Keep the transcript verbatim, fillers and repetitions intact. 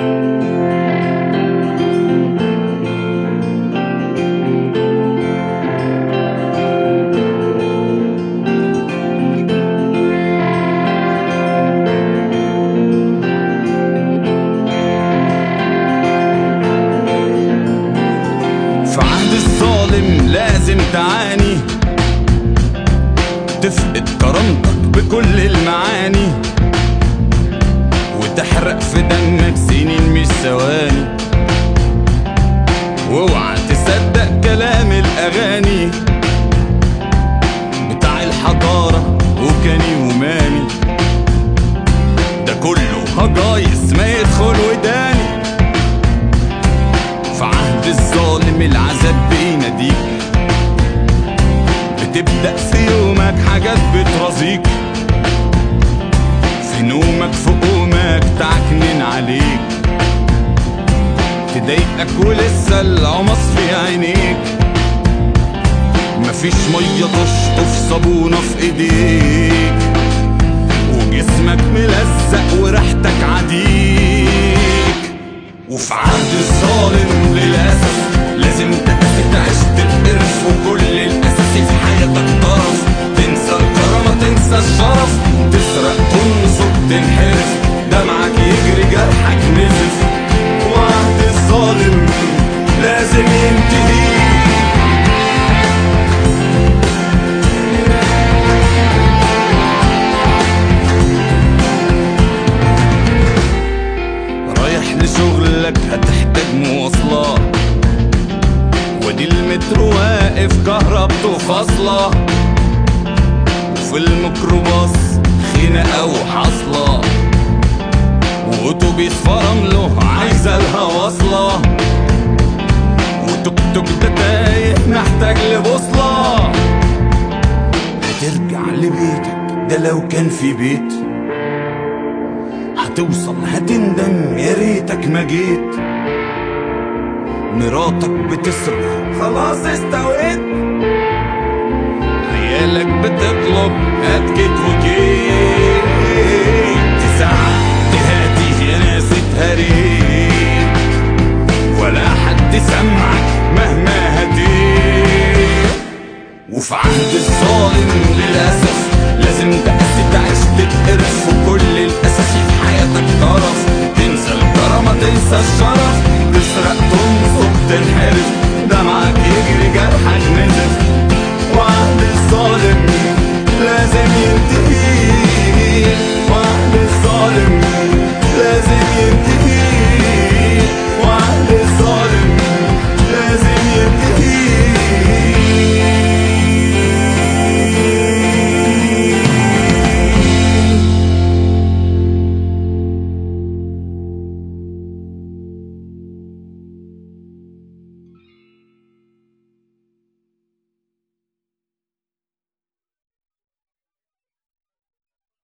لازم تعاني، تفقد كرامتك بكل المعاني، وتحرق في دمك سنين مش ثواني. واوعى تصدق كلام الاغاني بتاع الحضارة وكاني وماني، ده كله هجايس ما يدخل وداني. في عهد الظالم العذاب بيناديك، بتبدأ في يومك حاجات بترازيك، في نومك في قومك تعكنن عليك، تضايقك ولسه العمص في عينيك. مفيش مية تشطف صابونة في ايديك، وجسمك ملزق وريحتك عديك. وفي عهد الظالم للأسف لازم تقفل تعيش تتقرف، وكل الأساسي في حياتك طرف، تنسى الكرامة تنسى الشرف، تسرق تنصب تنحرف، دمعك يجري جرحك نزف. وعهد الظالم لازم ينتهي. لشغلك هتحتاج مواصلات، ودي المترو واقف كهربته فاصلة، وفي الميكروباص خناقة وحاصلة، وأتوبيس فرمله عايزة لها واصلة، وتوك توك ده تايه محتاج لبوصلة. هترجع لبيتك ده لو كان في بيت، هتوصل هتندم يا ريتك ما جيت. مراتك بتصرخ خلاص استويت، عيالك بتطلب هات كيت وكيت.